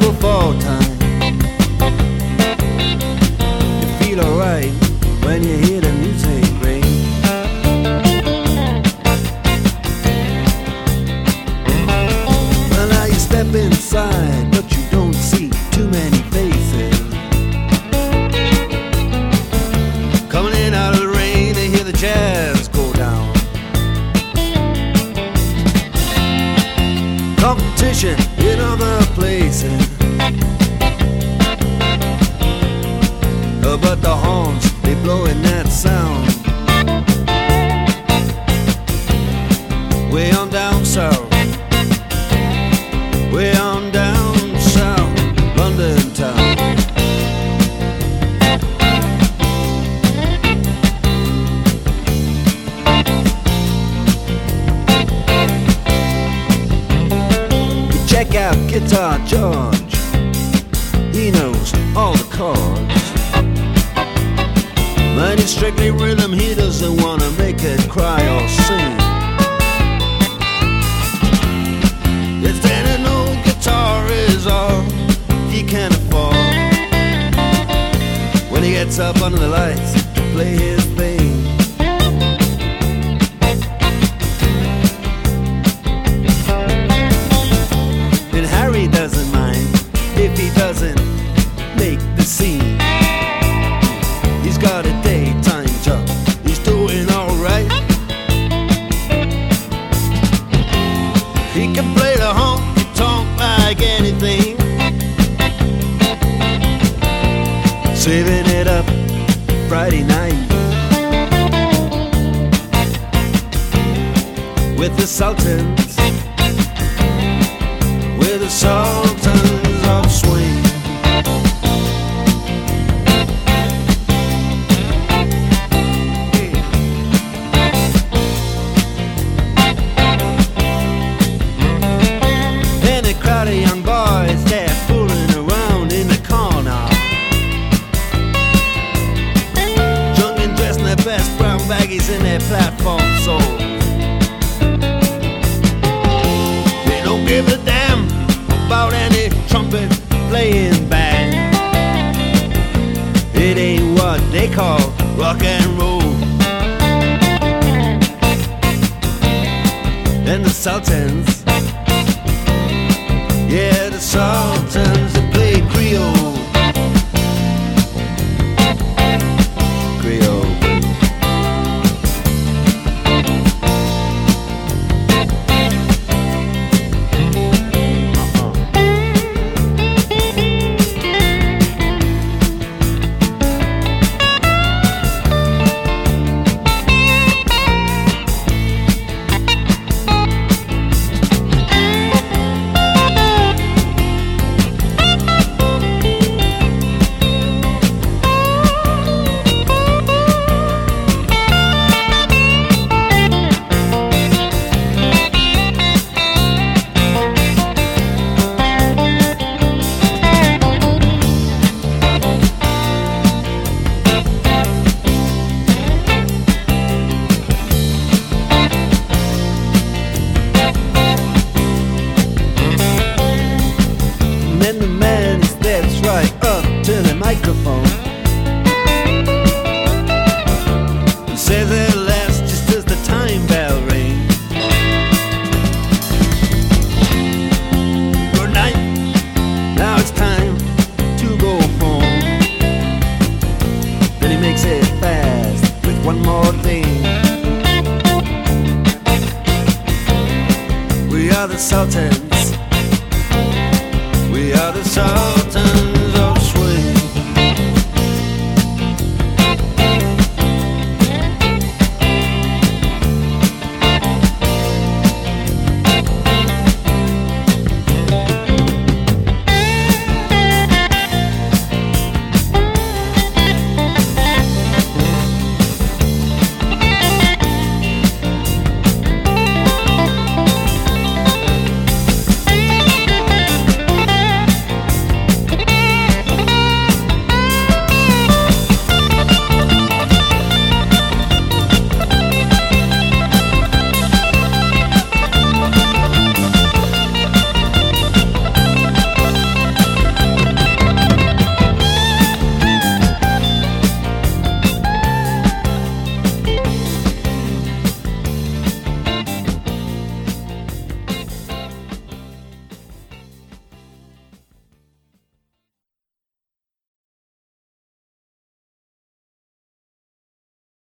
double fall time. You feel alright when you hear the music ring. Well, now you step inside, but you don't see too many faces. Coming in out of the rain, they hear the jazz go down. Competition in other places, but the horns, they blowing that sound. Way on down south, way on down south, London town. Check out Guitar George, he knows all the chords. But it's strictly rhythm, he doesn't wanna make it cry or sing. If then an old guitar is all he can afford, when he gets up under the lights to play his thing. And Harry doesn't mind if he doesn't make the scene. He's got a daytime job, he's doing alright. He can play the honky-tonk like anything, saving it up Friday night with the Sultans, with the Sultans of Swing. Crowd of young boys, they're fooling around in the corner, drunk and dressed in their best brown baggies in their platform soles. They don't give a damn about any trumpet playing band. It ain't what they call rock and roll. And the Sultans, yeah, the Sultans, they play Creole. Creole. And the man, he steps right up to the microphone and says at last, just as the time bell rings, good night, now it's time to go home. Then he makes it fast with one more thing. We are the Sultans, we are the Sultans.